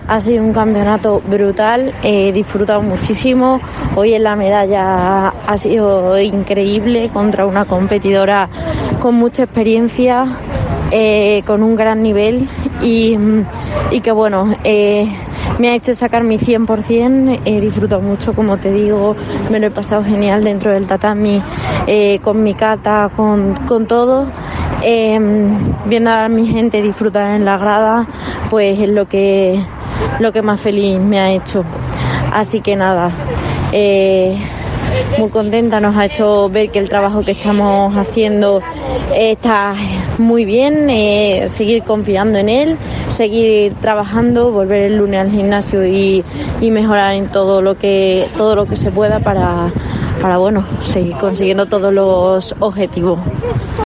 Ha sido un campeonato brutal, he disfrutado muchísimo. Hoy en la medalla ha sido increíble contra una competidora con mucha experiencia, con un gran nivel y que bueno, me ha hecho sacar mi 100%, he disfrutado mucho, como te digo, me lo he pasado genial dentro del tatami, con mi kata, con todo, viendo a mi gente disfrutar en la grada, pues es lo que más feliz me ha hecho. Así que nada, muy contenta, nos ha hecho ver que el trabajo que estamos haciendo está muy bien, seguir confiando en él, seguir trabajando, volver el lunes al gimnasio y mejorar en todo lo que se pueda para bueno, seguir consiguiendo todos los objetivos.